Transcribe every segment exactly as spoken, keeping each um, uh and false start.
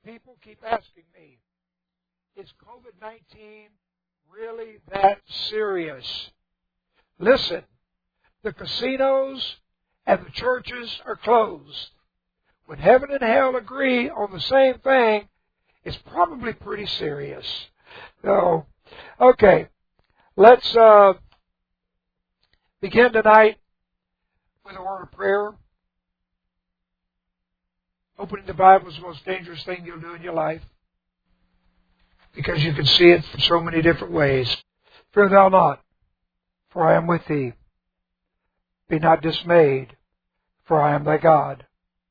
People keep asking me, is COVID nineteen really that serious? Listen, the casinos and the churches are closed. When heaven and hell agree on the same thing, it's probably pretty serious. So, okay, let's uh, begin tonight with a word of prayer. Opening the Bible is the most dangerous thing you'll do in your life, because you can see it from so many different ways. Fear thou not, for I am with thee. Be not dismayed, for I am thy God.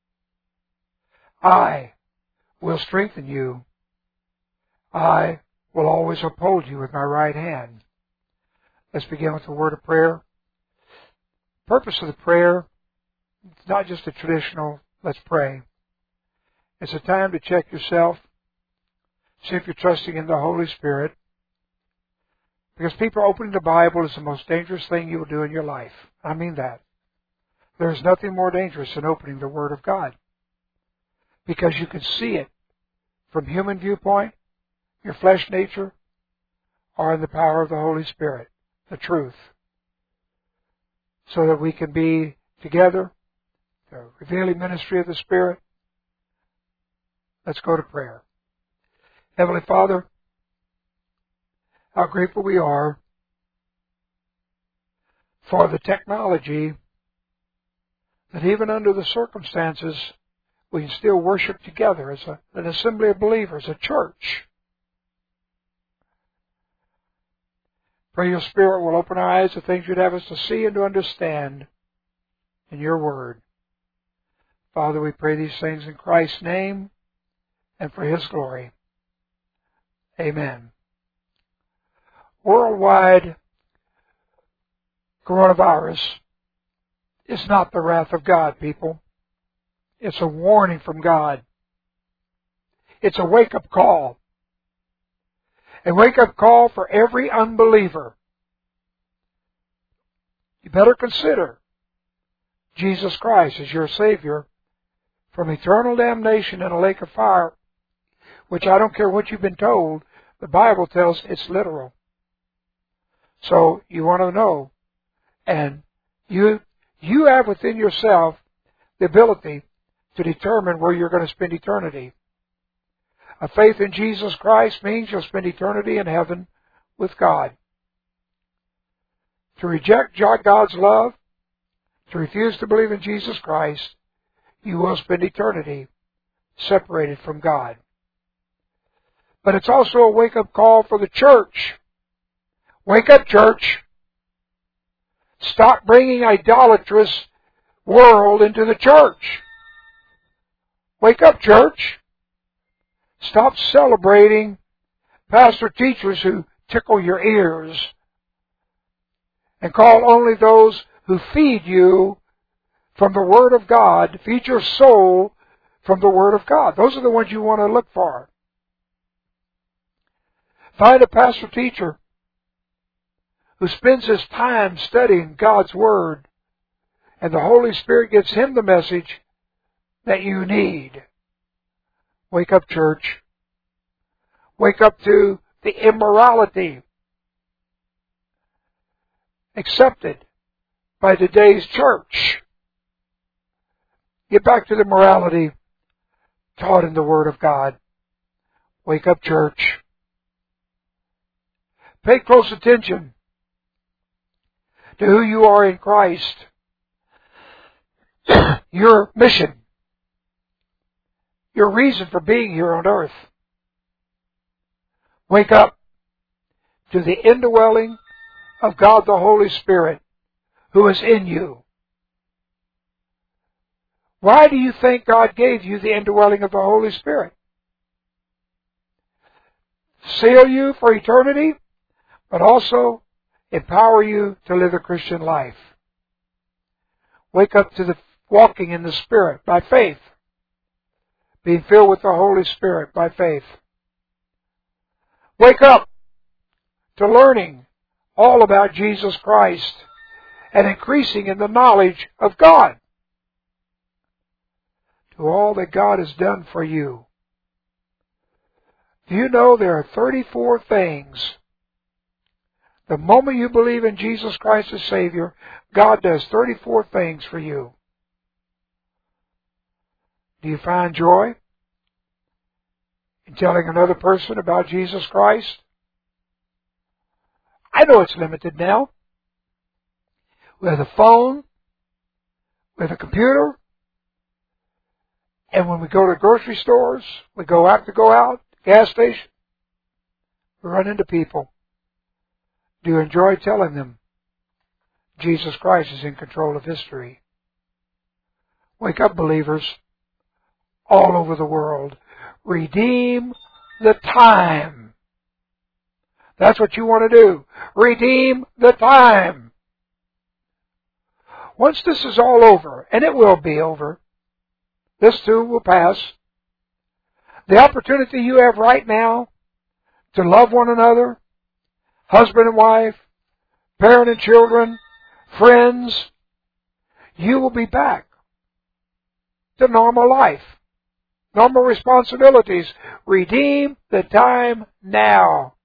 I will strengthen you. I will always uphold you with my right hand. Let's begin with a word of prayer. The purpose of the prayer, it's not just a traditional, let's pray. It's a time to check yourself, see if you're trusting in the Holy Spirit. Because people opening the Bible is the most dangerous thing you will do in your life. I mean that. There is nothing more dangerous than opening the Word of God. Because you can see it from human viewpoint, your flesh nature, or in the power of the Holy Spirit, the truth. So that we can be together, the revealing ministry of the Spirit. Let's go to prayer. Heavenly Father, how grateful we are for the technology that even under the circumstances we can still worship together as a, an assembly of believers, a church. Pray your Spirit will open our eyes to things you'd have us to see and to understand in your word. Father, we pray these things in Christ's name and for His glory. Amen. Worldwide coronavirus is not the wrath of God, people. It's a warning from God. It's a wake-up call. A wake-up call for every unbeliever. You better consider Jesus Christ as your Savior from eternal damnation in a lake of fire, which I don't care what you've been told, the Bible tells it's literal. So you want to know, and you you have within yourself the ability to determine where you're going to spend eternity. A faith in Jesus Christ means you'll spend eternity in heaven with God. To reject God's love, to refuse to believe in Jesus Christ, you will spend eternity separated from God. But it's also a wake-up call for the church. Wake up, church. Stop bringing idolatrous world into the church. Wake up, church. Stop celebrating pastor teachers who tickle your ears and call only those who feed you from the Word of God, feed your soul from the Word of God. Those are the ones you want to look for. Find a pastor teacher who spends his time studying God's Word, and the Holy Spirit gives him the message that you need. Wake up, church. Wake up to the immorality accepted by today's church. Get back to the morality taught in the Word of God. Wake up, church. Pay close attention to who you are in Christ. Your mission. Your reason for being here on earth. Wake up to the indwelling of God the Holy Spirit who is in you. Why do you think God gave you the indwelling of the Holy Spirit? Seal you for eternity, but also empower you to live a Christian life. Wake up to the walking in the Spirit by faith. Being filled with the Holy Spirit by faith. Wake up to learning all about Jesus Christ and increasing in the knowledge of God. To all that God has done for you. Do you know there are thirty-four things? The moment you believe in Jesus Christ as Savior, God does thirty-four things for you. Do you find joy in telling another person about Jesus Christ? I know it's limited now. We have a phone, we have a computer, and when we go to grocery stores, we go out to go out, gas station, we run into people. Do you enjoy telling them Jesus Christ is in control of history? Wake up, believers, all over the world. Redeem the time. That's what you want to do. Redeem the time. Once this is all over, and it will be over, this too will pass, the opportunity you have right now to love one another, husband and wife, parent and children, friends, you will be back to normal life, normal responsibilities. Redeem the time now.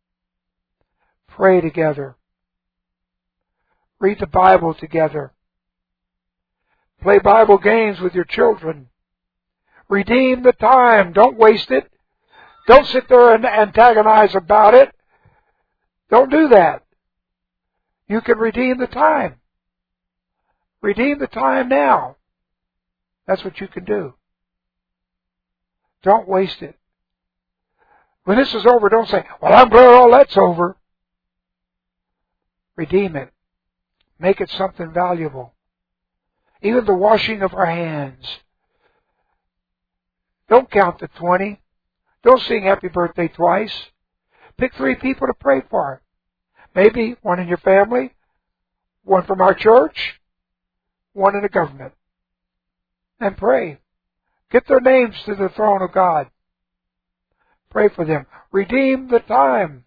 Pray together. Read the Bible together. Play Bible games with your children. Redeem the time. Don't waste it. Don't sit there and antagonize about it. Don't do that. You can redeem the time. Redeem the time now. That's what you can do. Don't waste it. When this is over, don't say, well, I'm glad all that's over. Redeem it. Make it something valuable. Even the washing of our hands. Don't count to twenty. Don't sing happy birthday twice. Pick three people to pray for. Maybe one in your family, one from our church, one in the government. And pray. Get their names to the throne of God. Pray for them. Redeem the time.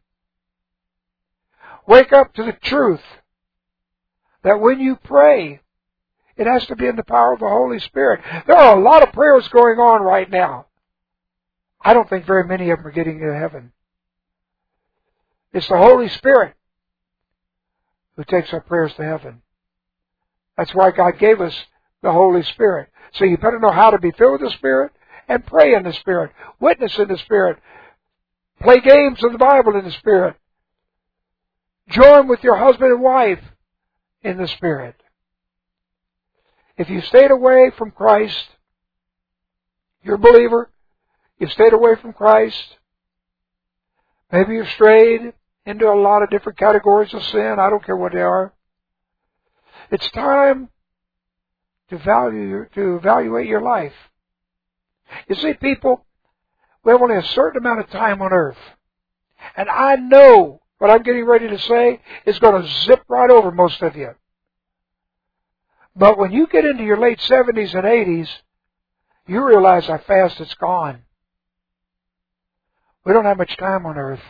Wake up to the truth that when you pray, it has to be in the power of the Holy Spirit. There are a lot of prayers going on right now. I don't think very many of them are getting to heaven. It's the Holy Spirit who takes our prayers to heaven. That's why God gave us the Holy Spirit. So you better know how to be filled with the Spirit and pray in the Spirit. Witness in the Spirit. Play games of the Bible in the Spirit. Join with your husband and wife in the Spirit. If you stayed away from Christ, you're a believer, you've stayed away from Christ, maybe you've strayed into a lot of different categories of sin, I don't care what they are. It's time to value, to evaluate your life. You see, people, we have only a certain amount of time on earth. And I know what I'm getting ready to say is going to zip right over most of you. But when you get into your late seventies and eighties, you realize how fast it's gone. We don't have much time on earth.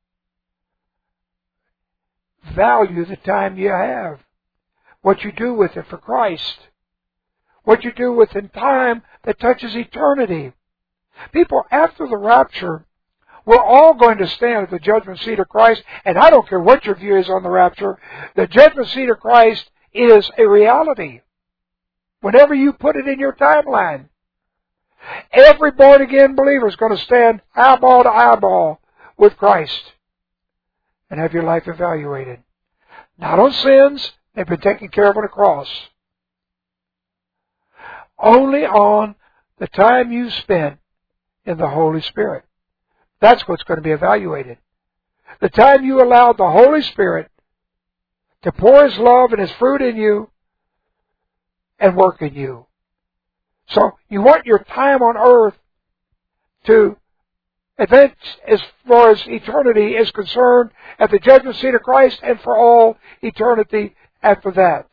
Value the time you have. What you do with it for Christ. What you do with in time that touches eternity. People, after the rapture, we're all going to stand at the judgment seat of Christ, and I don't care what your view is on the rapture, the judgment seat of Christ is a reality. Whenever you put it in your timeline, every born-again believer is going to stand eyeball to eyeball with Christ and have your life evaluated. Not on sins, they've been taken care of on a cross. Only on the time you spent in the Holy Spirit. That's what's going to be evaluated. The time you allowed the Holy Spirit to pour His love and His fruit in you and work in you. So you want your time on earth to advance as far as eternity is concerned at the judgment seat of Christ and for all eternity after that.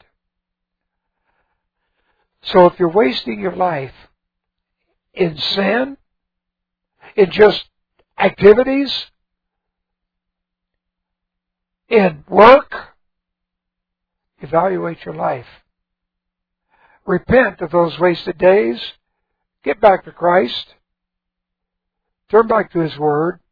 So if you're wasting your life in sin, in just activities, in work, evaluate your life. Repent of those wasted days. Get back to Christ. Turn back to His Word.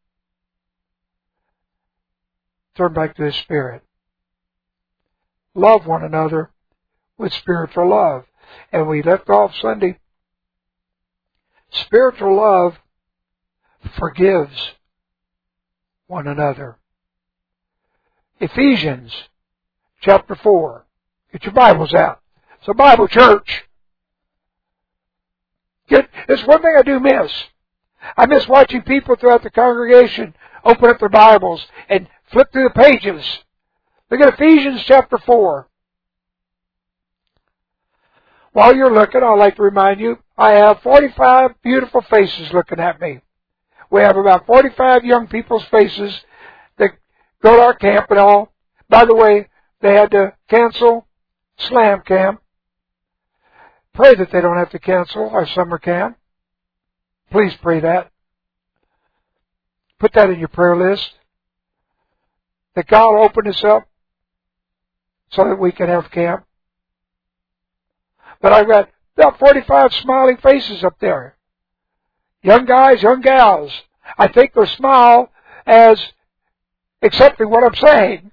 Turn back to His Spirit. Love one another with spiritual love. And we left off Sunday. Spiritual love forgives one another. Ephesians chapter four. Get your Bibles out. It's a Bible church. Get, it's one thing I do miss. I miss watching people throughout the congregation open up their Bibles and flip through the pages. Look at Ephesians chapter four. While you're looking, I'd like to remind you, I have forty-five beautiful faces looking at me. We have about forty-five young people's faces that go to our camp and all. By the way, they had to cancel Slam Camp. Pray that they don't have to cancel our summer camp. Please pray that. Put that in your prayer list. That God will open us up so that we can have camp. But I've got about forty-five smiling faces up there. Young guys, young gals. I think they smile as accepting what I'm saying.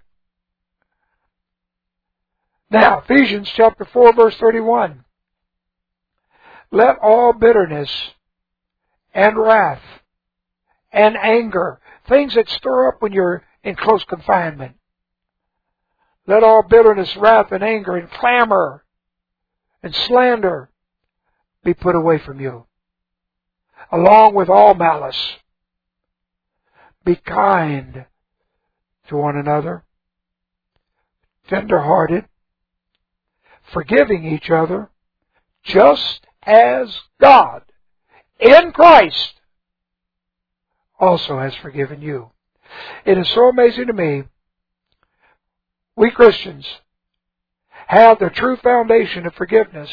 Now, Ephesians chapter four, verse thirty-one. Let all bitterness and wrath and anger, things that stir up when you're in close confinement. Let all bitterness, wrath, and anger, and clamor, and slander be put away from you, along with all malice. Be kind to one another, tender-hearted, forgiving each other, just as God, in Christ, also has forgiven you. It is so amazing to me, we Christians have the true foundation of forgiveness.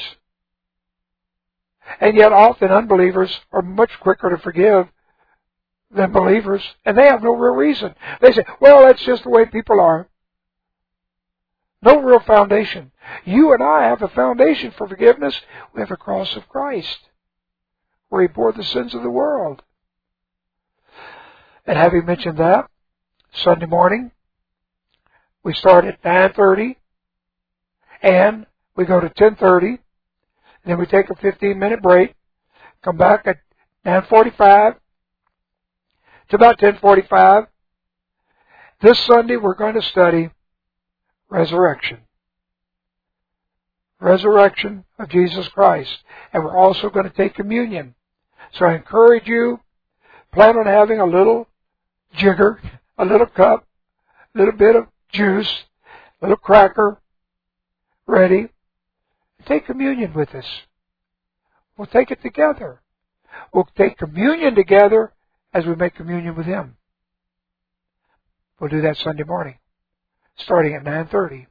And yet often unbelievers are much quicker to forgive than believers. And they have no real reason. They say, well, that's just the way people are. No real foundation. You and I have a foundation for forgiveness. We have the cross of Christ, where He bore the sins of the world. And having mentioned that, Sunday morning, we start at nine thirty, and we go to ten thirty, and then we take a fifteen minute break, come back at nine forty-five to about ten forty-five. This Sunday we're going to study resurrection. Resurrection of Jesus Christ. And we're also going to take communion. So I encourage you, plan on having a little jigger, a little cup, a little bit of juice, a little cracker ready. Take communion with us. We'll take it together. We'll take communion together as we make communion with Him. We'll do that Sunday morning, starting at nine thirty.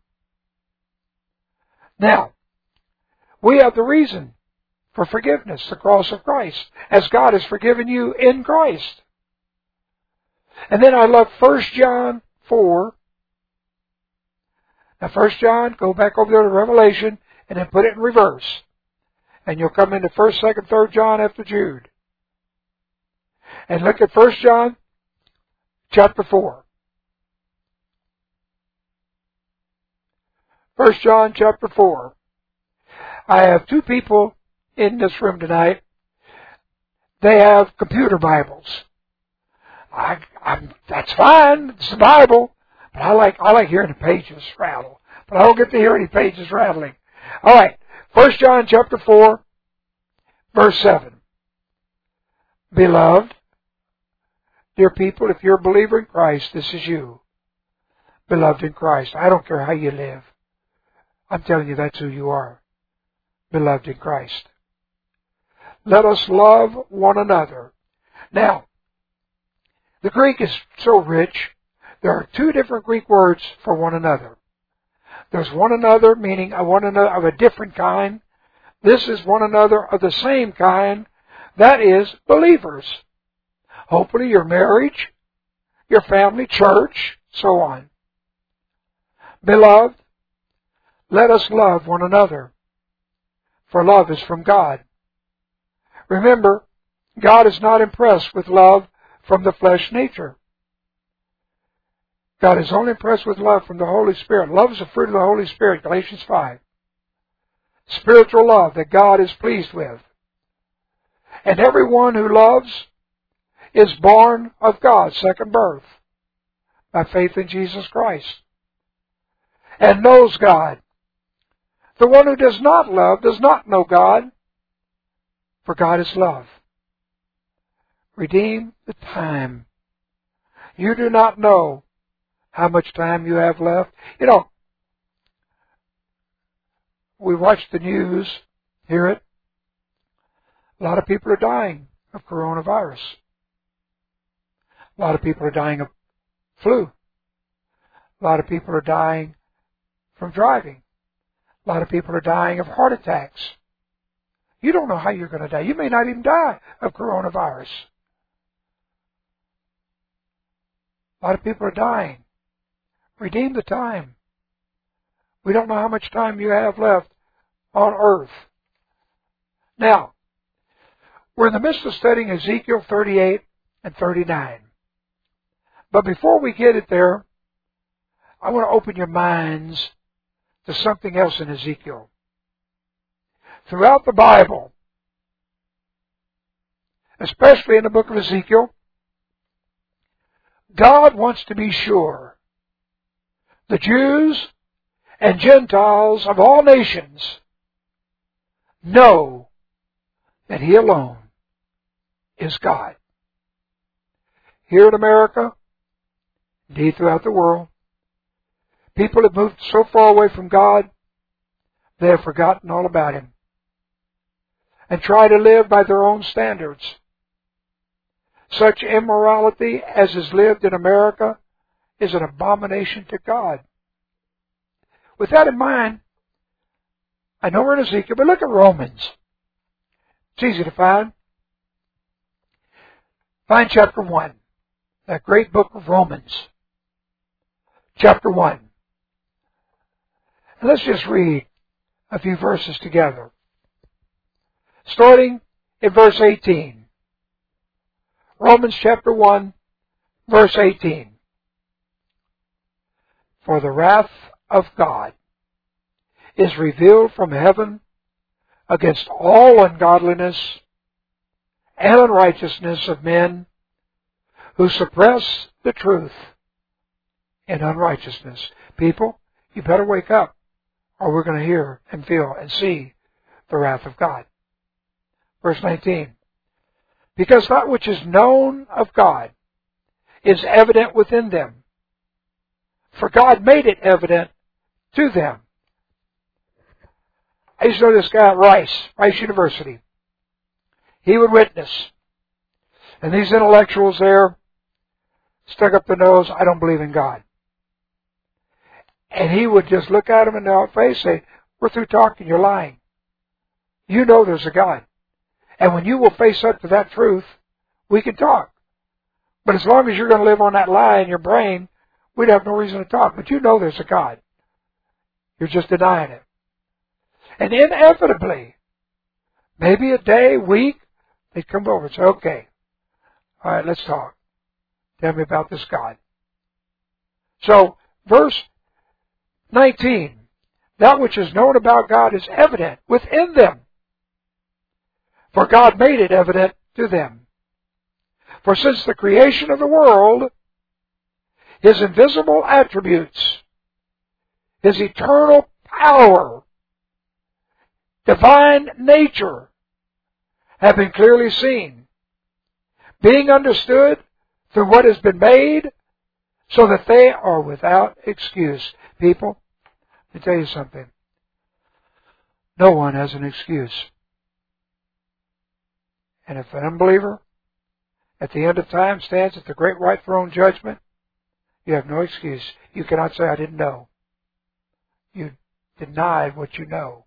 Now, we have the reason for forgiveness, the cross of Christ, as God has forgiven you in Christ. And then I love First John four. Now First John, go back over there to Revelation, and then put it in reverse. And you'll come into First, Second, Third John after Jude. And look at First John chapter four. First John chapter four. I have two people in this room tonight. They have computer Bibles. I, I'm, that's fine. It's the Bible. But I like, I like hearing the pages rattle. But I don't get to hear any pages rattling. All right. First John chapter four, verse seven. Beloved, dear people, if you're a believer in Christ, this is you. Beloved in Christ. I don't care how you live. I'm telling you that's who you are. Beloved in Christ. Let us love one another. Now, the Greek is so rich. There are two different Greek words for one another. There's one another, meaning a one another of a different kind. This is one another of the same kind. That is believers. Hopefully your marriage, your family, church, so on. Beloved, let us love one another, for love is from God. Remember, God is not impressed with love from the flesh nature. God is only impressed with love from the Holy Spirit. Love is the fruit of the Holy Spirit, Galatians five. Spiritual love that God is pleased with. And everyone who loves is born of God, second birth, by faith in Jesus Christ, and knows God. The one who does not love does not know God, for God is love. Redeem the time. You do not know how much time you have left. You know, we watch the news, hear it. A lot of people are dying of coronavirus. A lot of people are dying of flu. A lot of people are dying from driving. A lot of people are dying of heart attacks. You don't know how you're going to die. You may not even die of coronavirus. A lot of people are dying. Redeem the time. We don't know how much time you have left on earth. Now, we're in the midst of studying Ezekiel thirty-eight and thirty-nine. But before we get it there, I want to open your minds to something else in Ezekiel. Throughout the Bible, especially in the book of Ezekiel, God wants to be sure the Jews and Gentiles of all nations know that He alone is God. Here in America, indeed throughout the world, people have moved so far away from God, they have forgotten all about Him and try to live by their own standards. Such immorality as is lived in America is an abomination to God. With that in mind, I know we're in Ezekiel, but look at Romans. It's easy to find. Find chapter one, that great book of Romans. Chapter one. And let's just read a few verses together. Starting in verse eighteen. Romans chapter one, verse eighteen. For the wrath of God is revealed from heaven against all ungodliness and unrighteousness of men who suppress the truth in unrighteousness. People, you better wake up, or we're going to hear and feel and see the wrath of God. Verse nineteen. Because that which is known of God is evident within them, for God made it evident to them. I used to know this guy at Rice, Rice University. He would witness. And these intellectuals there stuck up their nose, I don't believe in God. And he would just look at them in the face and say, we're through talking, you're lying. You know there's a God. And when you will face up to that truth, we can talk. But as long as you're going to live on that lie in your brain, we'd have no reason to talk. But you know there's a God. You're just denying it. And inevitably, maybe a day, week, they'd come over and say, okay, all right, let's talk. Tell me about this God. So, verse nineteen, that which is known about God is evident within them, for God made it evident to them. For since the creation of the world, His invisible attributes, His eternal power, divine nature, have been clearly seen, being understood through what has been made, so that they are without excuse. People, let me tell you something. No one has an excuse. And if an unbeliever at the end of time stands at the great white throne judgment, you have no excuse. You cannot say, I didn't know. You denied what you know.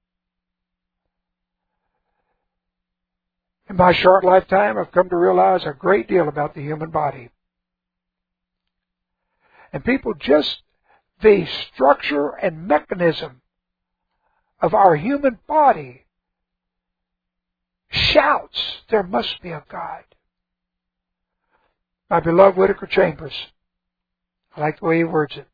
In my short lifetime, I've come to realize a great deal about the human body. And people, just the structure and mechanism of our human body shouts, there must be a God. My beloved Whitaker Chambers. I like the way he words it.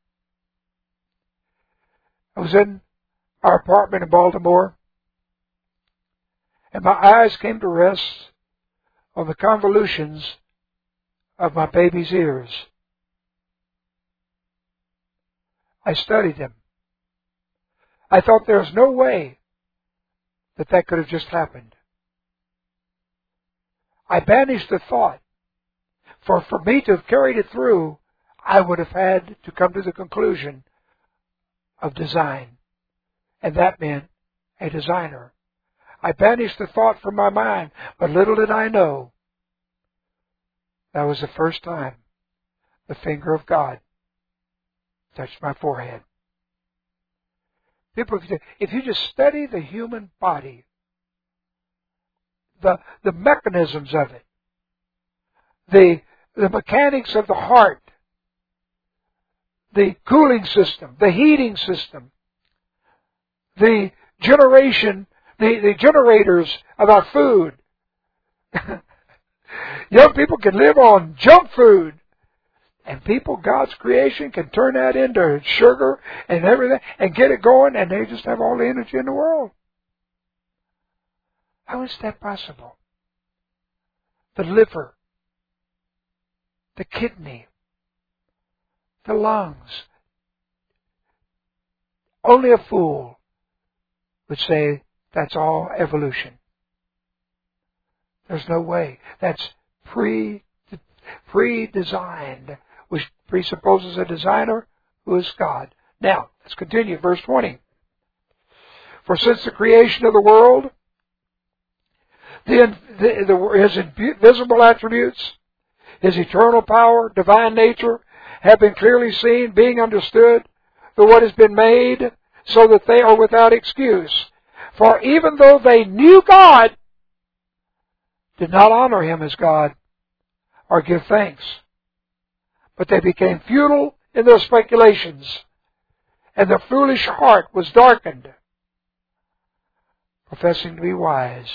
I was in our apartment in Baltimore, and my eyes came to rest on the convolutions of my baby's ears. I studied them. I thought there was no way that that could have just happened. I banished the thought, for for me to have carried it through, I would have had to come to the conclusion of design. And that meant a designer. I banished the thought from my mind, but little did I know that was the first time the finger of God touched my forehead. People, if you just study the human body, the, the mechanisms of it, the, the mechanics of the heart, the cooling system, the heating system, the generation, the, the generators of our food. Young people can live on junk food. And people, God's creation, can turn that into sugar and everything and get it going, and they just have all the energy in the world. How is that possible? The liver, the kidney, the lungs. Only a fool would say that's all evolution. There's no way. That's pre pre-designed, which presupposes a designer who is God. Now, let's continue. Verse twenty. For since the creation of the world, the, the, the, his invisible attributes, his eternal power, divine nature, have been clearly seen, being understood, through what has been made, so that they are without excuse. For even though they knew God, did not honor Him as God, or give thanks, but they became futile in their speculations, and their foolish heart was darkened. Professing to be wise,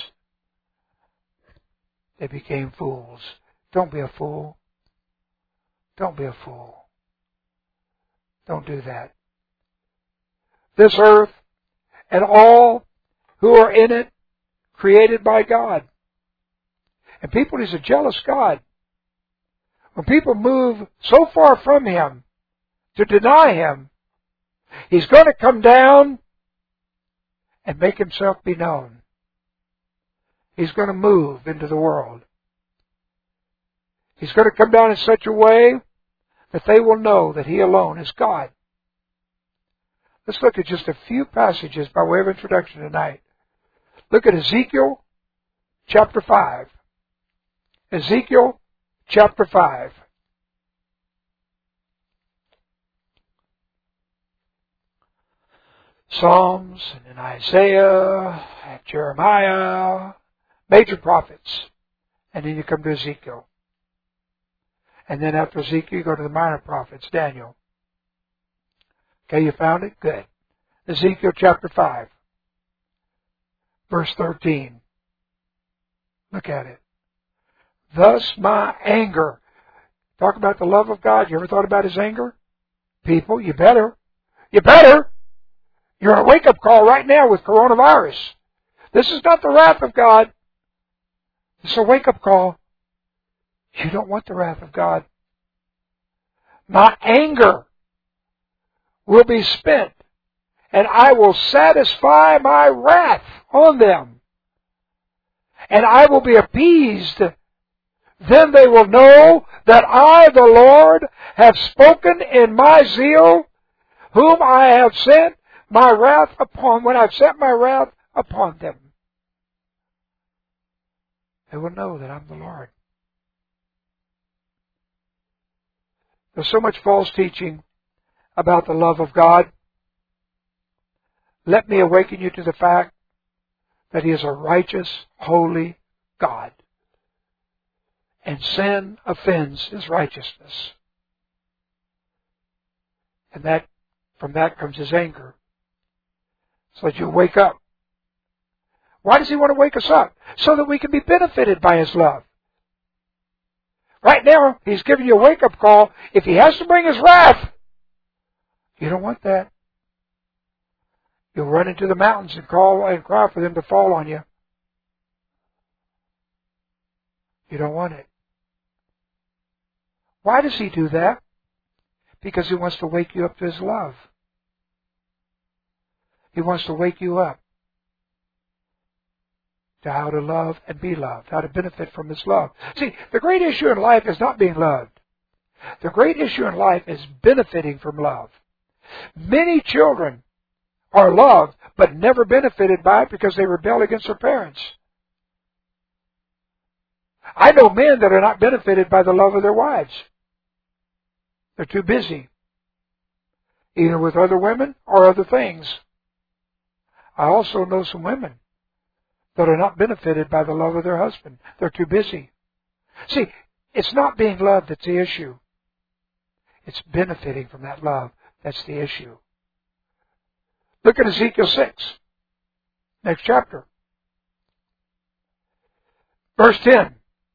they became fools. Don't be a fool. Don't be a fool. Don't do that. This earth and all who are in it, created by God. And people, He's a jealous God. When people move so far from Him to deny Him, He's going to come down and make Himself be known. He's going to move into the world. He's going to come down in such a way that they will know that He alone is God. Let's look at just a few passages by way of introduction tonight. Look at Ezekiel chapter five. Ezekiel chapter five. Psalms, and then Isaiah, and Jeremiah, major prophets. And then you come to Ezekiel. And then after Ezekiel, you go to the minor prophets, Daniel. Okay, you found it? Good. Ezekiel chapter five, verse thirteen. Look at it. Thus my anger. Talk about the love of God. You ever thought about His anger? People, you better. You better. You're on a wake-up call right now with coronavirus. This is not the wrath of God. It's a wake-up call. You don't want the wrath of God. My anger will be spent, and I will satisfy my wrath on them. And I will be appeased. Then they will know that I, the Lord, have spoken in my zeal, whom I have sent my wrath upon, when I've sent my wrath upon them. They will know that I'm the Lord. There's so much false teaching about the love of God. Let me awaken you to the fact that He is a righteous, holy God. And sin offends His righteousness. And that, from that comes His anger. So that you wake up. Why does He want to wake us up? So that we can be benefited by His love. Right now, He's giving you a wake-up call. If He has to bring His wrath, you don't want that. You'll run into the mountains and call and cry for them to fall on you. You don't want it. Why does He do that? Because He wants to wake you up to His love. He wants to wake you up to how to love and be loved, how to benefit from His love. See, the great issue in life is not being loved. The great issue in life is benefiting from love. Many children are loved, but never benefited by it because they rebel against their parents. I know men that are not benefited by the love of their wives. They're too busy, either with other women or other things. I also know some women that are not benefited by the love of their husband. They're too busy. See, it's not being loved that's the issue. It's benefiting from that love that's the issue. Look at Ezekiel six, next chapter. Verse ten.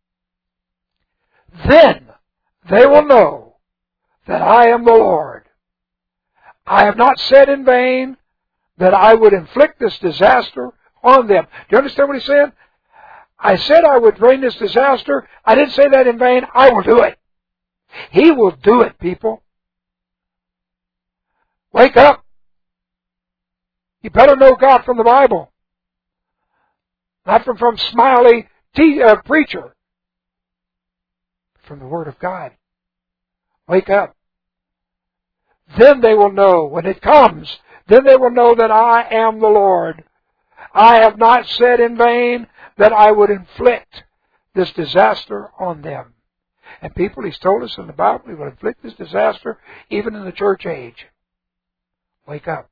Then they will know that I am the Lord. I have not said in vain that I would inflict this disaster on them. Do you understand what he's saying? I said I would bring this disaster. I didn't say that in vain. I will do it. He will do it, people. Wake up. You better know God from the Bible. Not from some smiley tea, uh, preacher. From the Word of God. Wake up. Then they will know when it comes. Then they will know that I am the Lord. I have not said in vain that I would inflict this disaster on them. And people, He's told us in the Bible, He will inflict this disaster even in the church age. Wake up.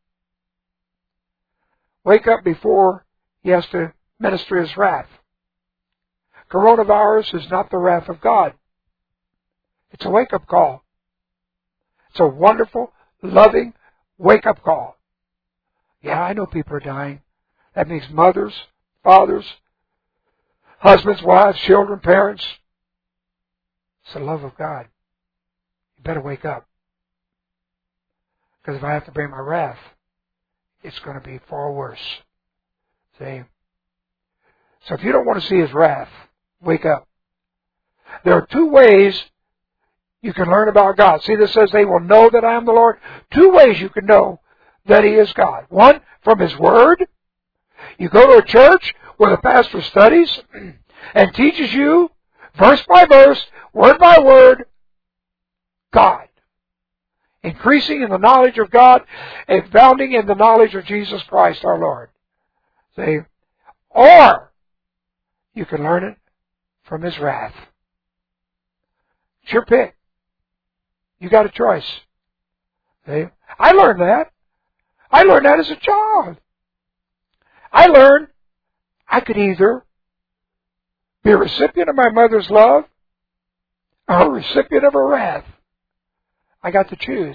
Wake up before He has to minister His wrath. Coronavirus is not the wrath of God. It's a wake-up call. It's a wonderful, loving wake-up call. Yeah, I know people are dying. That means mothers, fathers, husbands, wives, children, parents. It's the love of God. You better wake up. Because if I have to bring my wrath, it's going to be far worse. See? So if you don't want to see His wrath, wake up. There are two ways you can learn about God. See, this says they will know that I am the Lord. Two ways you can know that He is God. One, from His Word. You go to a church where the pastor studies and teaches you, verse by verse, word by word, God. Increasing in the knowledge of God, and abounding in the knowledge of Jesus Christ our Lord. See? Or you can learn it from His wrath. It's your pick. You got a choice. See? I learned that. I learned that as a child. I learned I could either be a recipient of my mother's love or a recipient of her wrath. I got to choose.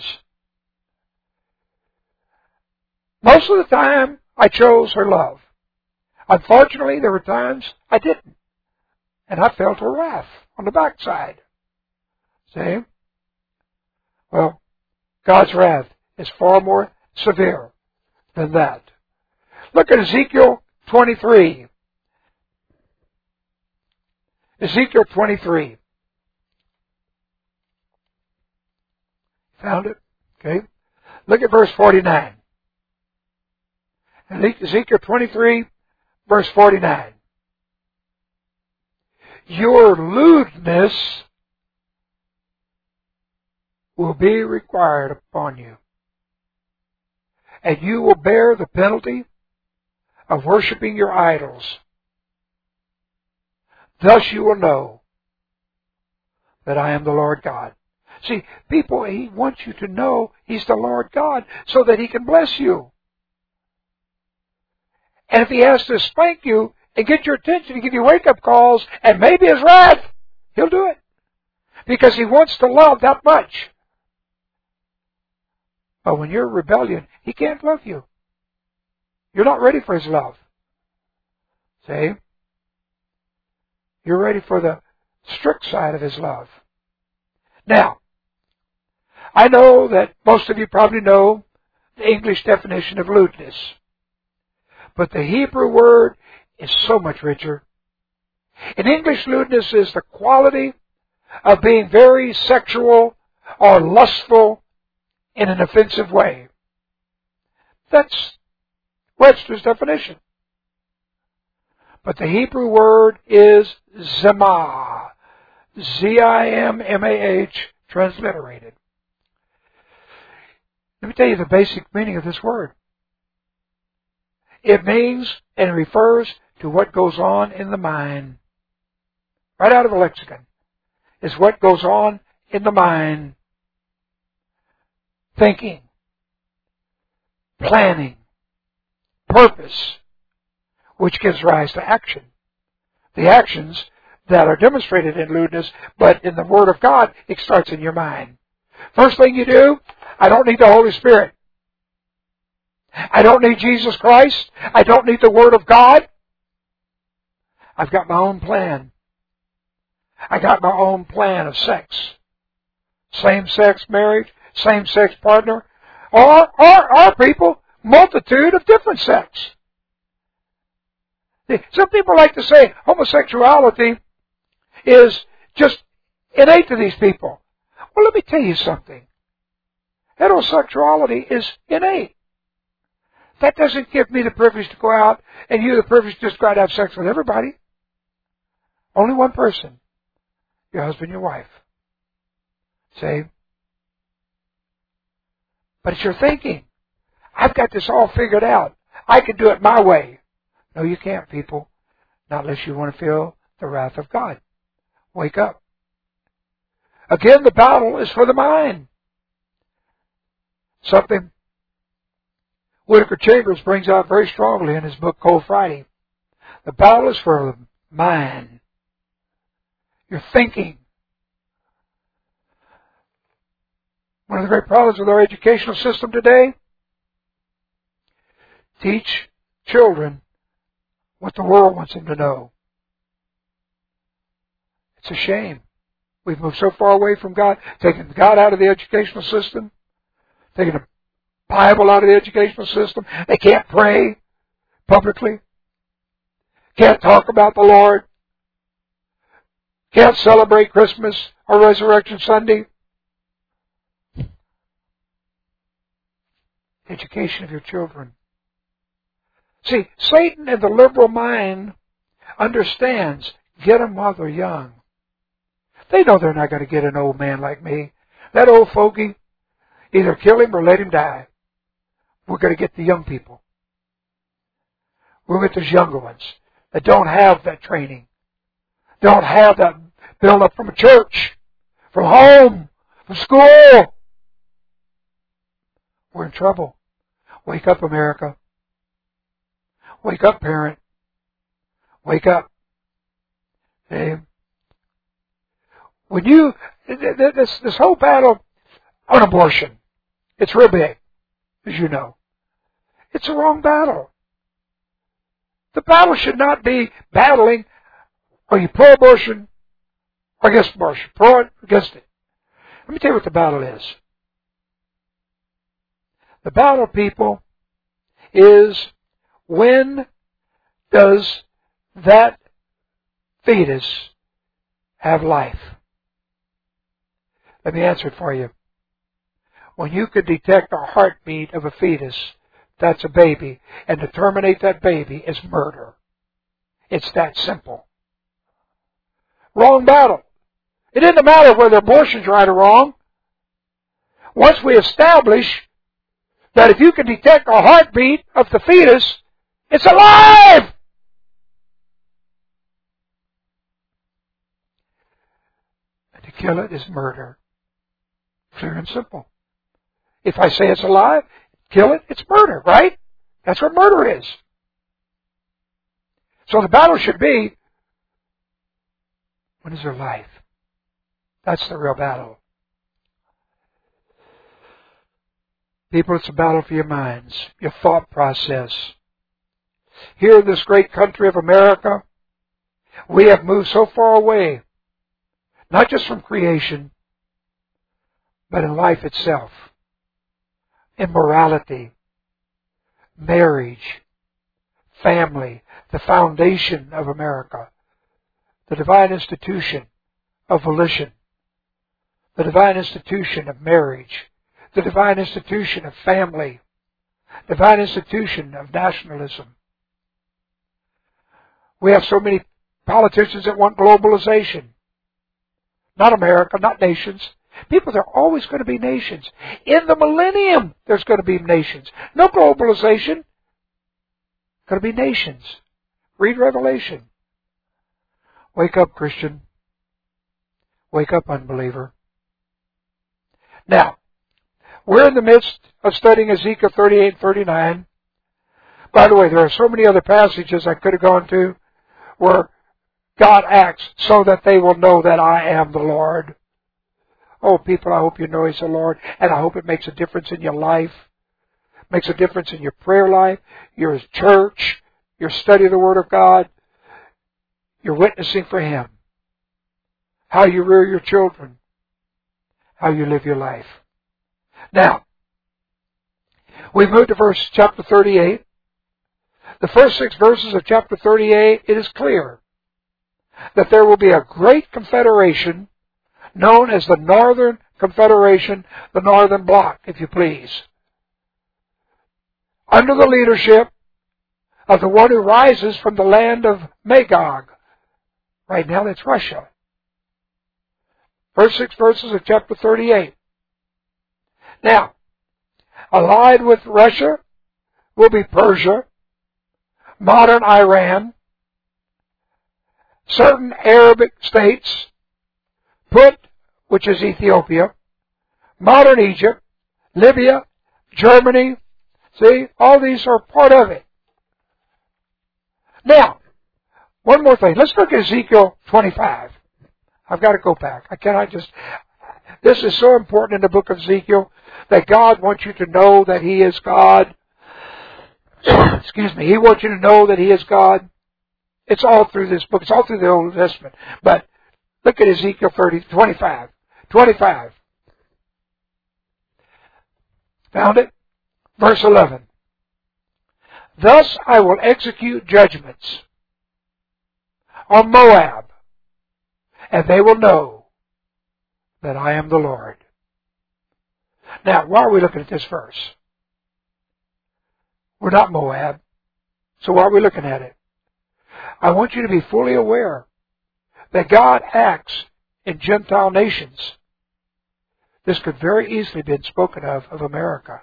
Most of the time, I chose her love. Unfortunately, there were times I didn't. And I felt her wrath on the backside. See? Well, God's wrath is far more severe than that. Look at Ezekiel twenty-three. Ezekiel twenty-three. Found it? Okay. Look at verse forty-nine. Ezekiel twenty-three, verse forty-nine. Your lewdness will be required upon you, and you will bear the penalty of worshiping your idols. Thus you will know that I am the Lord God. See, people, He wants you to know He's the Lord God so that He can bless you. And if He has to spank you and get your attention and give you wake-up calls and maybe His wrath, He'll do it. Because He wants to love that much. But when you're in rebellion, He can't love you. You're not ready for His love. See? You're ready for the strict side of His love. Now, I know that most of you probably know the English definition of lewdness. But the Hebrew word is so much richer. In English, lewdness is the quality of being very sexual or lustful in an offensive way. That's Webster's definition. But the Hebrew word is zimah. Z I M M A H, transliterated. Let me tell you the basic meaning of this word. It means and refers to what goes on in the mind. Right out of the lexicon. Is what goes on in the mind. Thinking. Planning. Purpose. Which gives rise to action. The actions that are demonstrated in lewdness, but in the Word of God, it starts in your mind. First thing you do, I don't need the Holy Spirit. I don't need Jesus Christ. I don't need the Word of God. I've got my own plan. I got my own plan of sex. Same-sex marriage, same-sex partner, or, or, or people, multitude of different sex. Some people like to say homosexuality is just innate to these people. Well, let me tell you something. Heterosexuality is innate. That doesn't give me the privilege to go out and you the privilege to just go out and have sex with everybody. Only one person. Your husband, your wife. See? But it's your thinking. I've got this all figured out. I can do it my way. No, you can't, people. Not unless you want to feel the wrath of God. Wake up. Again, the battle is for the mind. Something Whitaker Chambers brings out very strongly in his book, Cold Friday. The battle is for the mind. Your thinking. One of the great problems with our educational system today, teach children what the world wants them to know. It's a shame. We've moved so far away from God, taking God out of the educational system, taking the Bible out of the educational system. They can't pray publicly, can't talk about the Lord, can't celebrate Christmas or Resurrection Sunday. Education of your children. See, Satan in the liberal mind understands, get them while they're young. They know they're not going to get an old man like me. That old fogey, either kill him or let him die. We're going to get the young people. We'll get those younger ones that don't have that training, don't have that build up from a church, from home, from school. We're in trouble. Wake up, America. Wake up, parent. Wake up. Okay? When you, this, this whole battle on abortion, it's real big, as you know. It's a wrong battle. The battle should not be battling, are you pro-abortion or against abortion? Pro it, against it. Let me tell you what the battle is. The battle, people, is when does that fetus have life? Let me answer it for you. When you could detect the heartbeat of a fetus, that's a baby, and to terminate that baby is murder. It's that simple. Wrong battle. It doesn't matter whether abortion's right or wrong. Once we establish that if you can detect the heartbeat of the fetus, it's alive! And to kill it is murder. Clear and simple. If I say it's alive, kill it, it's murder, right? That's what murder is. So the battle should be, when is there life? That's the real battle. People, it's a battle for your minds, your thought process. Here in this great country of America, we have moved so far away Not just from creation, but in life itself. In morality, marriage, family, the foundation of America, the divine institution of volition, the divine institution of marriage, the divine institution of family, divine institution of nationalism. We have so many politicians that want globalization. Not America, not nations. People, there are always going to be nations. In the millennium, there's going to be nations. No globalization. Going to be nations. Read Revelation. Wake up, Christian. Wake up, unbeliever. Now, we're in the midst of studying Ezekiel thirty-eight and thirty-nine. By the way, there are so many other passages I could have gone to where God acts so that they will know that I am the Lord. Oh, people, I hope you know He's the Lord, and I hope it makes a difference in your life. Makes a difference in your prayer life, your church, your study of the Word of God, your witnessing for Him, how you rear your children, how you live your life. Now, we've moved to verse chapter thirty-eight. The first six verses of chapter thirty-eight, it is clear that there will be a great confederation known as the Northern Confederation, the Northern Bloc, if you please, under the leadership of the one who rises from the land of Magog. Right now, that's Russia. First six verses of chapter thirty-eight. Now, allied with Russia will be Persia, modern Iran, certain Arabic states, Put, which is Ethiopia, modern Egypt, Libya, Germany. See, all these are part of it. Now, one more thing. Let's look at Ezekiel twenty-five. I've got to go back. I cannot just... This is so important in the book of Ezekiel that God wants you to know that He is God. Excuse me. He wants you to know that He is God. It's all through this book. It's all through the Old Testament. But look at Ezekiel thirty, twenty-five. twenty-five. Found it? Verse eleven. Thus I will execute judgments on Moab, and they will know that I am the Lord. Now, why are we looking at this verse? We're not Moab, so why are we looking at it? I want you to be fully aware that God acts in Gentile nations. This could very easily have been spoken of of America.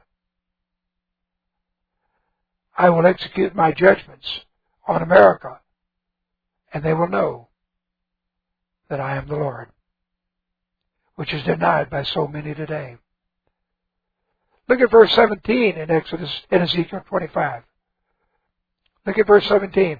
I will execute my judgments on America, and they will know that I am the Lord, which is denied by so many today. Look at verse seventeen in Exodus, in Ezekiel twenty-five. Look at verse seventeen.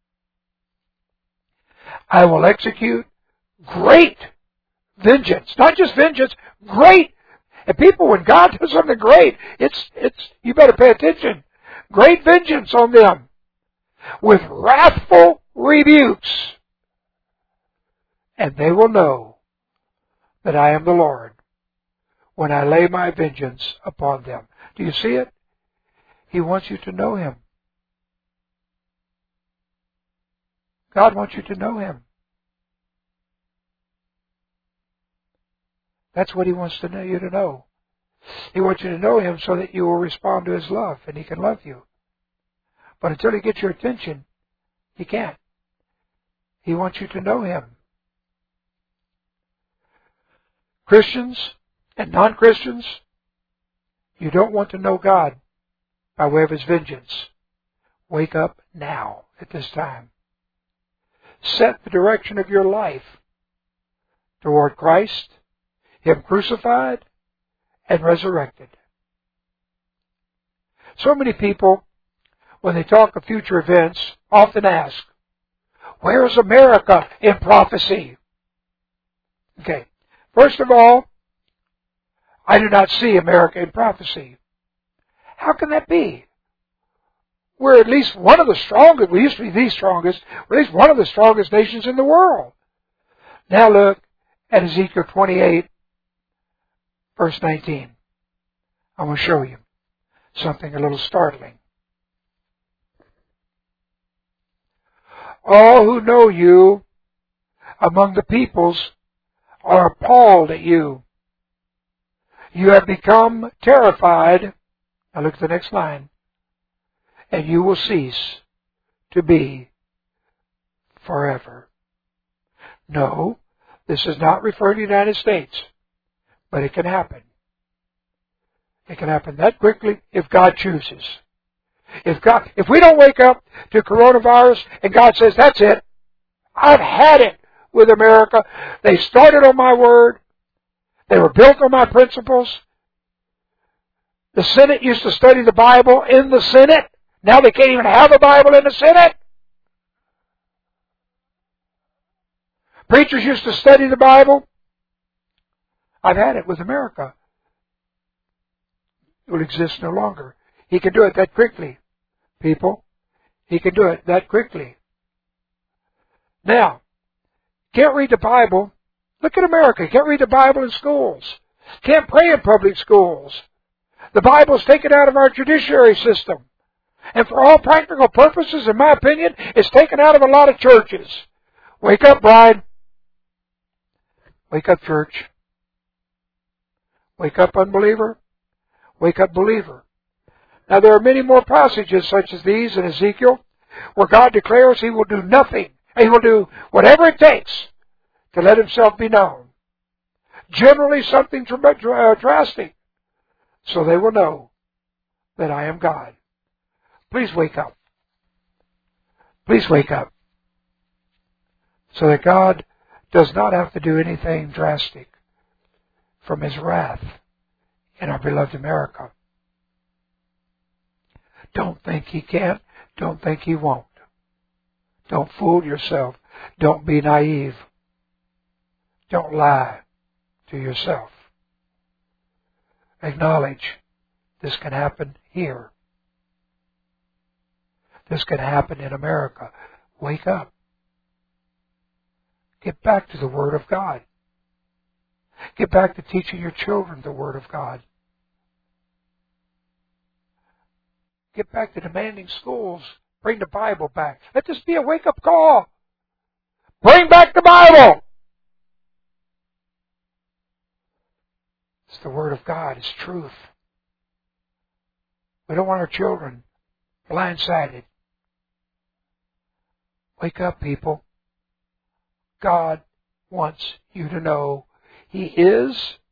I will execute great vengeance. Not just vengeance, great. And people, when God does something great, it's, it's, you better pay attention. Great vengeance on them with wrathful rebukes. And they will know that I am the Lord when I lay my vengeance upon them. Do you see it? He wants you to know Him. God wants you to know Him. That's what He wants to know you to know. He wants you to know Him so that you will respond to His love and He can love you. But until He gets your attention, He can't. He wants you to know Him. Christians and non-Christians, you don't want to know God by way of His vengeance. Wake up now at this time. Set the direction of your life toward Christ, Him crucified and resurrected. So many people, when they talk of future events, often ask, where is America in prophecy? Okay. First of all, I do not see America in prophecy. How can that be? We're at least one of the strongest, we used to be the strongest, we're at least one of the strongest nations in the world. Now look at Ezekiel twenty-eight, verse nineteen. I'm going to show you something a little startling. All who know you among the peoples are appalled at you. You have become terrified. Now look at the next line. And you will cease to be forever. No, this is not referring to the United States, but it can happen. It can happen that quickly if God chooses. If God, if we don't wake up to coronavirus and God says, that's it, I've had it with America. They started on my word. They were built on my principles. The Senate used to study the Bible in the Senate. Now they can't even have a Bible in the Senate. Preachers used to study the Bible. I've had it with America. It will exist no longer. He can do it that quickly, people. He can do it that quickly. Now, can't read the Bible. Look at America. Can't read the Bible in schools. Can't pray in public schools. The Bible's taken out of our judiciary system. And for all practical purposes, in my opinion, it's taken out of a lot of churches. Wake up, bride. Wake up, church. Wake up, unbeliever. Wake up, believer. Now, there are many more passages such as these in Ezekiel where God declares He will do nothing. He will do whatever it takes to let Himself be known. Generally something drastic. So they will know that I am God. Please wake up. Please wake up. So that God does not have to do anything drastic from His wrath in our beloved America. Don't think He can't. Don't think He won't. Don't fool yourself. Don't be naive. Don't lie to yourself. Acknowledge this can happen here. This can happen in America. Wake up. Get back to the Word of God. Get back to teaching your children the Word of God. Get back to demanding schools bring the Bible back. Let this be a wake-up call. Bring back the Bible. It's the Word of God. It's truth. We don't want our children blindsided. Wake up, people. God wants you to know He is,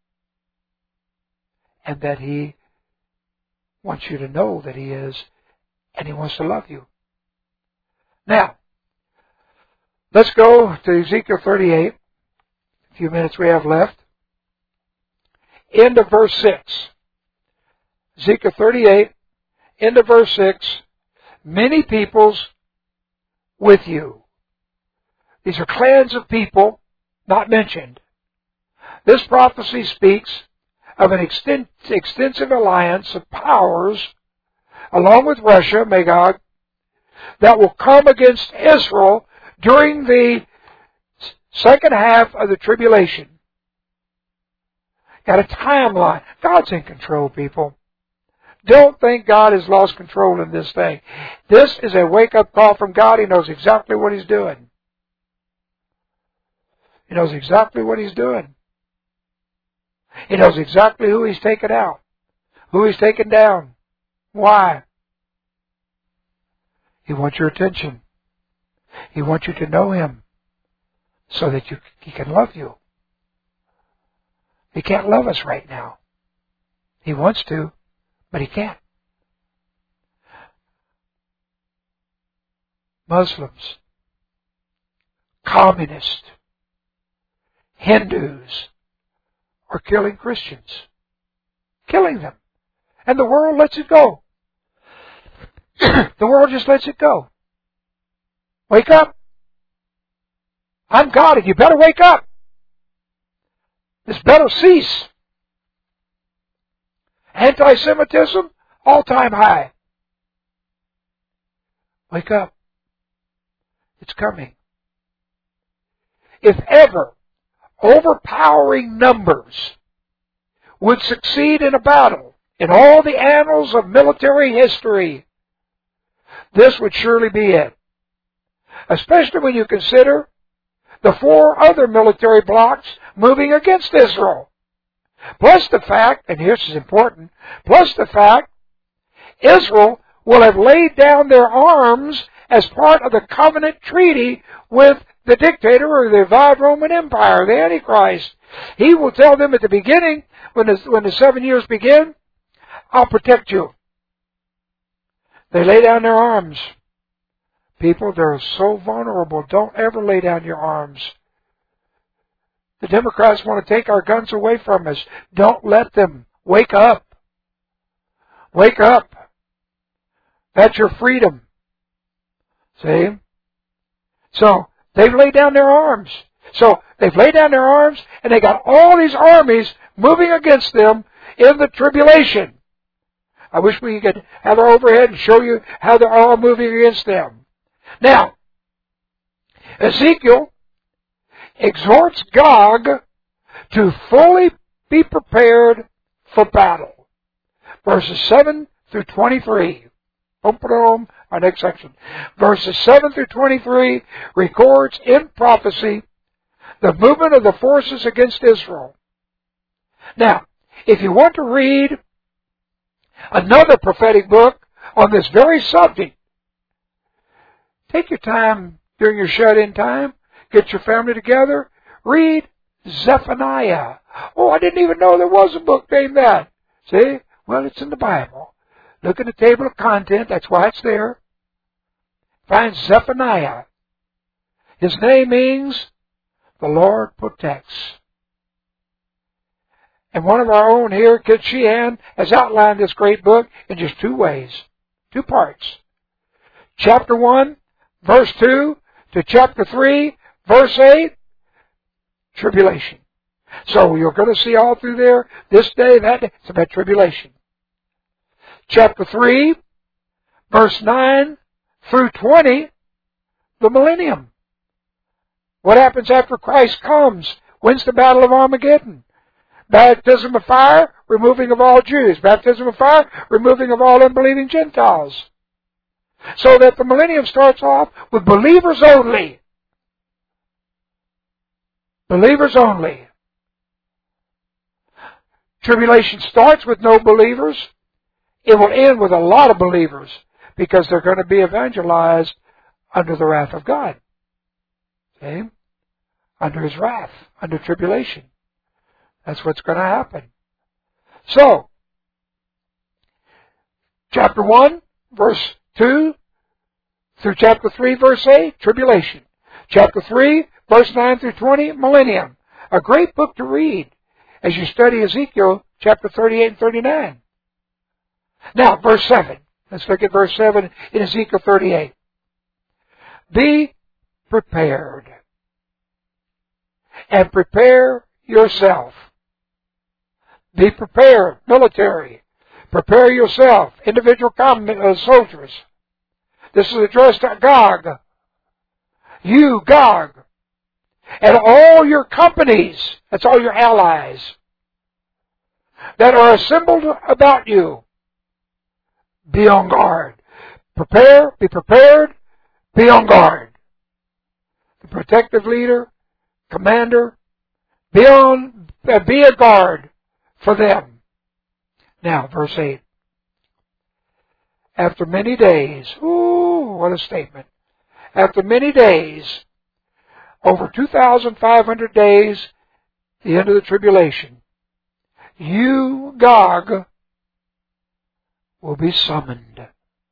and that He wants you to know that He is, and He wants to love you. Now, let's go to Ezekiel thirty-eight. A few minutes we have left. End of verse six. Ezekiel thirty-eight, end of verse six. Many peoples with you. These are clans of people not mentioned. This prophecy speaks of an extent, extensive alliance of powers, along with Russia, Magog, that will come against Israel during the second half of the tribulation. Got a timeline. God's in control, people. Don't think God has lost control in this thing. This is a wake-up call from God. He knows exactly what He's doing. He knows exactly what He's doing. He knows exactly who He's taken out, who He's taken down. Why? He wants your attention. He wants you to know Him so that you, He can love you. He can't love us right now. He wants to, but He can't. Muslims, communists, Hindus are killing Christians. Killing them. And the world lets it go. The world just lets it go. Wake up. I'm God and you better wake up. This better cease. Anti-Semitism, all-time high. Wake up. It's coming. If ever overpowering numbers would succeed in a battle in all the annals of military history, this would surely be it. Especially when you consider the four other military blocks moving against Israel. Plus the fact, and here's important, plus the fact Israel will have laid down their arms as part of the covenant treaty with the dictator or the revived Roman Empire, the Antichrist. He will tell them at the beginning, when the, when the seven years begin, I'll protect you. They lay down their arms. People, they're so vulnerable. Don't ever lay down your arms. The Democrats want to take our guns away from us. Don't let them. Wake up. Wake up. That's your freedom. See? So, they've laid down their arms. So, they've laid down their arms, and they got all these armies moving against them in the tribulation. I wish we could have our overhead and show you how they're all moving against them. Now, Ezekiel exhorts Gog to fully be prepared for battle. Verses seven through twenty-three. Don't put it on our next section. Verses seven through twenty-three records in prophecy the movement of the forces against Israel. Now, if you want to read another prophetic book on this very subject, take your time during your shut-in time. Get your family together. Read Zephaniah. Oh, I didn't even know there was a book named that. See? Well, it's in the Bible. Look at the table of content. That's why it's there. Find Zephaniah. His name means the Lord protects. And one of our own here, Kit Sheehan, has outlined this great book in just two ways. Two parts. Chapter one, verse two, to chapter three, verse eight, tribulation. So you're going to see all through there, this day, that day, it's about tribulation. Chapter three, verse nine through twenty, the millennium. What happens after Christ comes? When's the battle of Armageddon? Baptism of fire, removing of all Jews. Baptism of fire, removing of all unbelieving Gentiles. So that the millennium starts off with believers only. Believers only. Tribulation starts with no believers. It will end with a lot of believers because they're going to be evangelized under the wrath of God. See? Under His wrath, under tribulation. That's what's going to happen. So, chapter one, verse two, through chapter three, verse eight, tribulation. Chapter three, verse nine through twenty, millennium. A great book to read as you study Ezekiel chapter thirty-eight and thirty-nine. Now, verse seven. Let's look at verse seven in Ezekiel thirty-eight. Be prepared. And prepare yourself. Be prepared, military. Prepare yourself, individual com- uh, soldiers. This is addressed to Gog. You, Gog. And all your companies, that's all your allies, that are assembled about you. Be on guard. Prepare, be prepared, be on guard. The protective leader, commander, be on, uh, be a guard for them. Now, verse eight. After many days, ooh, what a statement. After many days, over two thousand five hundred days, the end of the tribulation, you, Gog, will be summoned.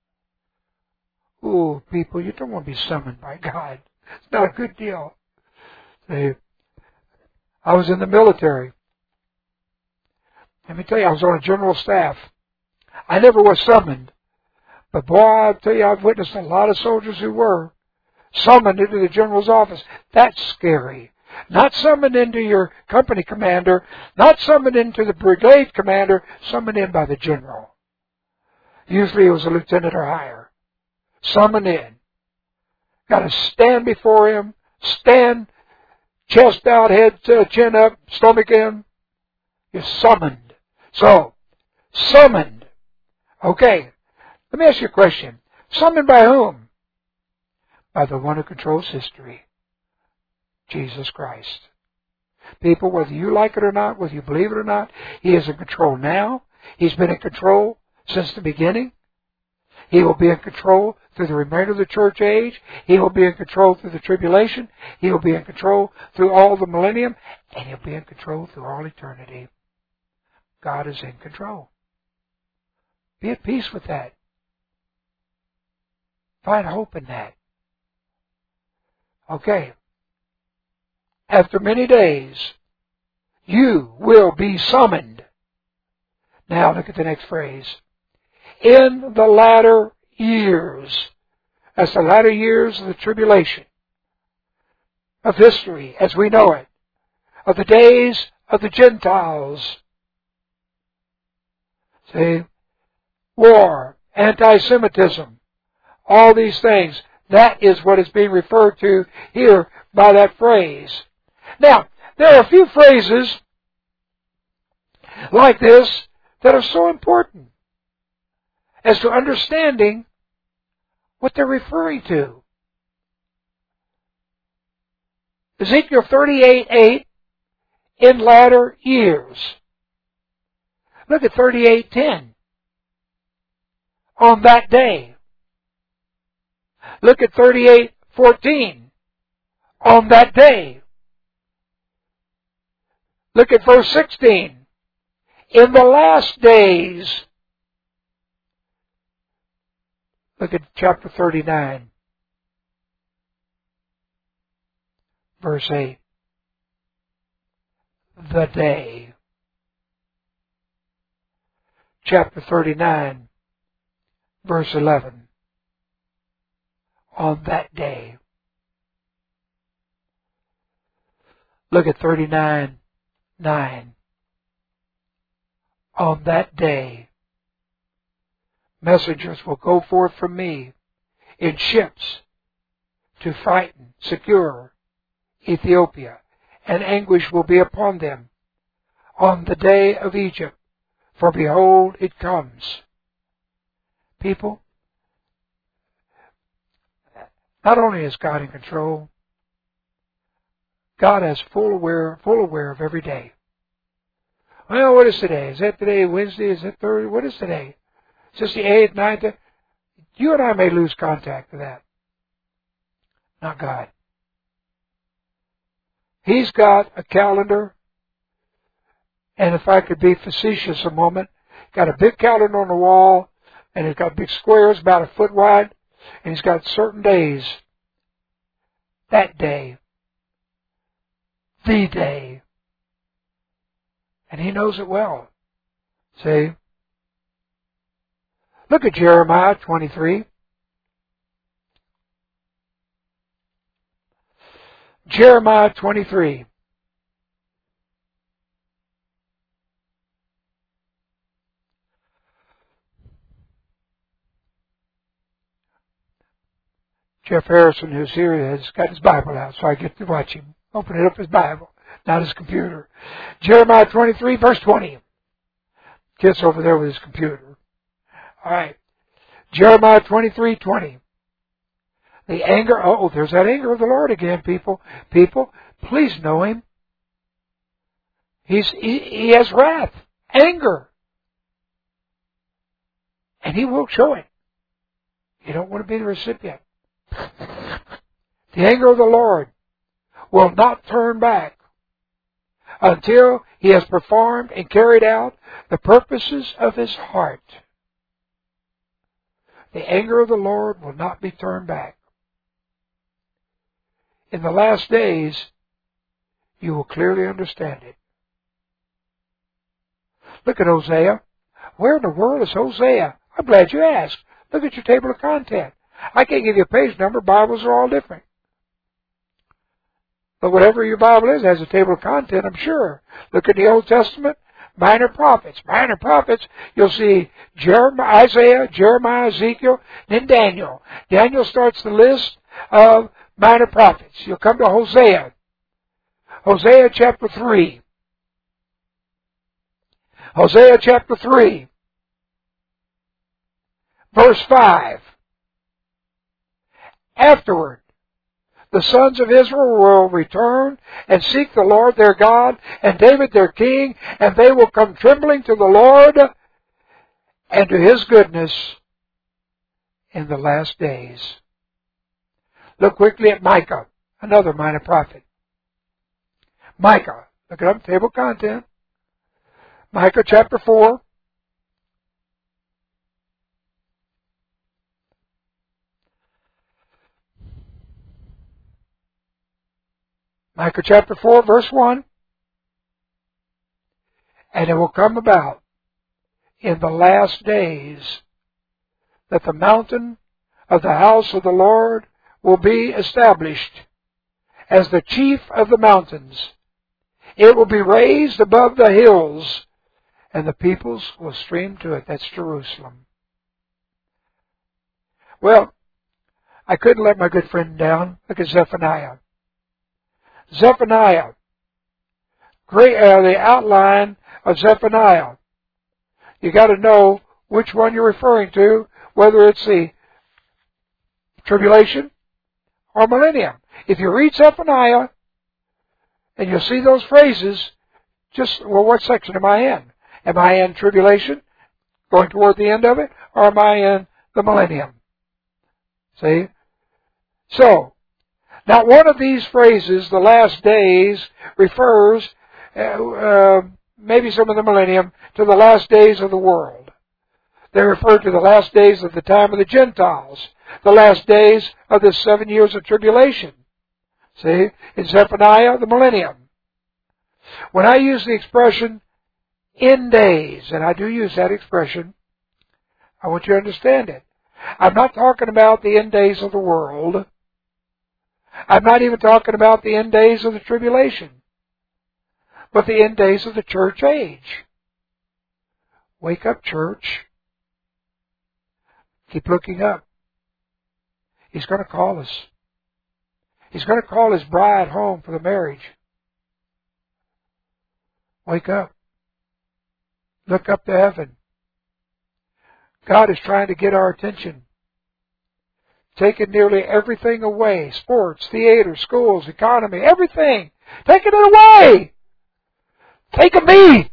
Ooh, people, you don't want to be summoned by God. It's not a good deal. See, I was in the military. Let me tell you, I was on a general staff. I never was summoned. But boy, I'll tell you, I've witnessed a lot of soldiers who were summoned into the general's office. That's scary. Not summoned into your company commander, not summoned into the brigade commander, summoned in by the general. Usually it was a lieutenant or higher. Summoned in. Got to stand before him, stand chest out, head, uh, chin up, stomach in. You're summoned. So, summoned. Okay. Let me ask you a question. Summoned by whom? By the one who controls history. Jesus Christ. People, whether you like it or not, whether you believe it or not, He is in control now. He's been in control since the beginning. He will be in control through the remainder of the church age. He will be in control through the tribulation. He will be in control through all the millennium. And He'll be in control through all eternity. God is in control. Be at peace with that. Find hope in that. Okay. After many days, you will be summoned. Now look at the next phrase. In the latter years. That's the latter years of the tribulation. Of history as we know it. Of the days of the Gentiles. See? War, anti-Semitism, all these things. That is what is being referred to here by that phrase. Now, there are a few phrases like this that are so important as to understanding what they're referring to. Ezekiel thirty-eight eight, in latter years. Look at thirty-eight ten. On that day. Look at thirty-eight fourteen. On that day. Look at verse sixteen. In the last days. Look at chapter thirty-nine. Verse eight. The day. Chapter thirty-nine. Verse eleven. On that day. Look at thirty-nine nine. On that day, messengers will go forth from me in ships to frighten, secure Ethiopia, and anguish will be upon them on the day of Egypt, for behold, it comes. People, not only is God in control, God is full aware, full aware of every day. Well, what is today? Is that today Wednesday? Is that Thursday? What is today? Is this the eighth, ninth? You and I may lose contact with that. Not God. He's got a calendar, and if I could be facetious a moment, got a big calendar on the wall, and it's got big squares about a foot wide, and he's got certain days. That day. The day. And He knows it well. See? Look at Jeremiah twenty-three. Jeremiah twenty-three. Jeff Harrison, who's here, has got his Bible out, so I get to watch him open it up his Bible, not his computer. Jeremiah twenty-three, verse twenty. Kid's over there with his computer. All right. Jeremiah twenty-three twenty. The anger, oh, there's that anger of the Lord again, people. People, please know Him. He's, he, he has wrath, anger. And He will show it. You don't want to be the recipient. The anger of the Lord will not turn back until He has performed and carried out the purposes of His heart. The anger of the Lord will not be turned back. In the last days, you will clearly understand it. Look at Hosea. Where in the world is Hosea? I'm glad you asked. Look at your table of content. I can't give you a page number. Bibles are all different. But whatever your Bible is has a table of content, I'm sure. Look at the Old Testament, minor prophets. Minor prophets, you'll see Jeremiah, Isaiah, Jeremiah, Ezekiel, then Daniel. Daniel starts the list of minor prophets. You'll come to Hosea. Hosea chapter three. Hosea chapter three. Verse five. Afterward, the sons of Israel will return and seek the Lord their God and David their king, and they will come trembling to the Lord and to His goodness in the last days. Look quickly at Micah, another minor prophet. Micah, look it up, table of content. Micah chapter four. Micah chapter four, verse one. And it will come about in the last days that the mountain of the house of the Lord will be established as the chief of the mountains. It will be raised above the hills, and the peoples will stream to it. That's Jerusalem. Well, I couldn't let my good friend down. Look at Zephaniah. Zephaniah. Great, uh, the outline of Zephaniah. You got to know which one you're referring to, whether it's the tribulation or millennium. If you read Zephaniah and you'll see those phrases, just, well, what section am I in? Am I in tribulation, going toward the end of it, or am I in the millennium? See? So, now one of these phrases, the last days, refers, uh, uh, maybe some of the millennium, to the last days of the world. They refer to the last days of the time of the Gentiles, the last days of the seven years of tribulation. See? In Zephaniah, the millennium. When I use the expression, end days, and I do use that expression, I want you to understand it. I'm not talking about the end days of the world. I'm not even talking about the end days of the tribulation, but the end days of the church age. Wake up, church. Keep looking up. He's going to call us. He's going to call His bride home for the marriage. Wake up. Look up to heaven. God is trying to get our attention. Taking nearly everything away. Sports, theater, schools, economy, everything. Taking it away. Take of me.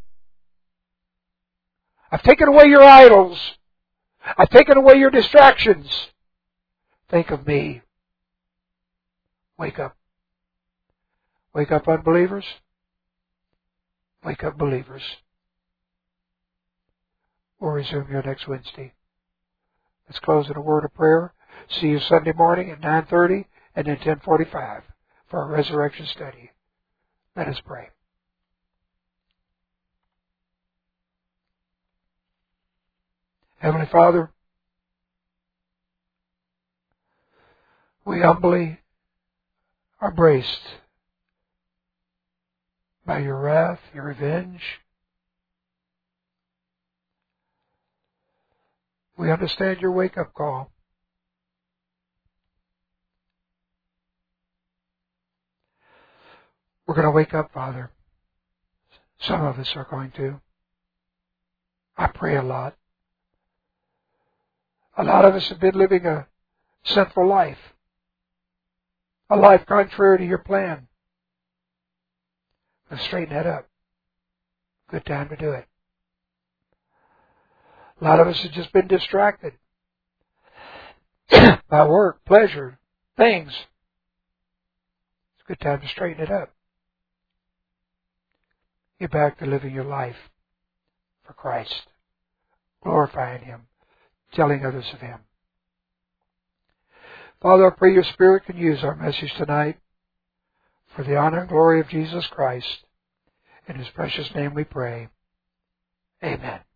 I've taken away your idols. I've taken away your distractions. Think of me. Wake up. Wake up, unbelievers. Wake up, believers. We'll resume here next Wednesday. Let's close in a word of prayer. See you Sunday morning at nine thirty and then ten forty-five for our resurrection study. Let us pray. Heavenly Father, we humbly are braced by your wrath, your revenge. We understand your wake-up call. We're going to wake up, Father. Some of us are going to. I pray a lot. A lot of us have been living a sinful life. A life contrary to your plan. Let's straighten that up. Good time to do it. A lot of us have just been distracted by work, pleasure, things. It's a good time to straighten it up. Get back to living your life for Christ, glorifying Him, telling others of Him. Father, I pray your Spirit can use our message tonight for the honor and glory of Jesus Christ. In His precious name we pray. Amen.